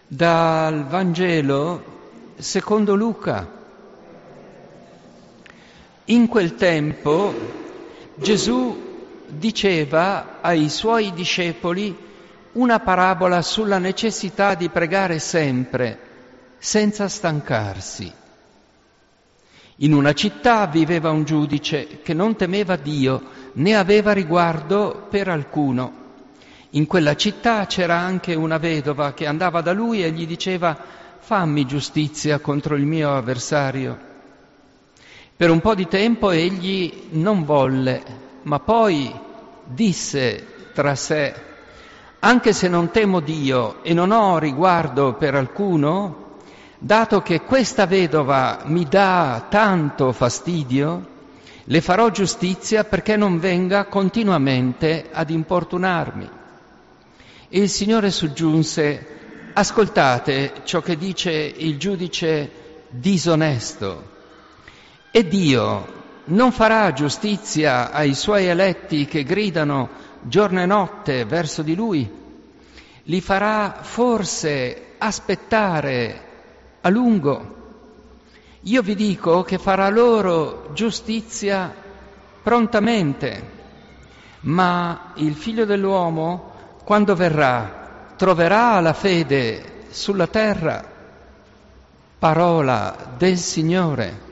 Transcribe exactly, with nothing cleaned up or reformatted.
Dal Vangelo secondo Luca. In quel tempo Gesù diceva ai suoi discepoli una parabola sulla necessità di pregare sempre, senza stancarsi. In una città viveva un giudice che non temeva Dio, né aveva riguardo per alcuno. In quella città c'era anche una vedova che andava da lui e gli diceva: fammi giustizia contro il mio avversario. Per un po' di tempo egli non volle, ma poi disse tra sé: anche se non temo Dio e non ho riguardo per alcuno, dato che questa vedova mi dà tanto fastidio, le farò giustizia perché non venga continuamente ad importunarmi. E il Signore soggiunse: ascoltate ciò che dice il giudice disonesto. E Dio non farà giustizia ai suoi eletti che gridano giorno e notte verso di Lui? Li farà forse aspettare a lungo? Io vi dico che farà loro giustizia prontamente, ma il Figlio dell'uomo, quando verrà, troverà la fede sulla terra? Parola del Signore.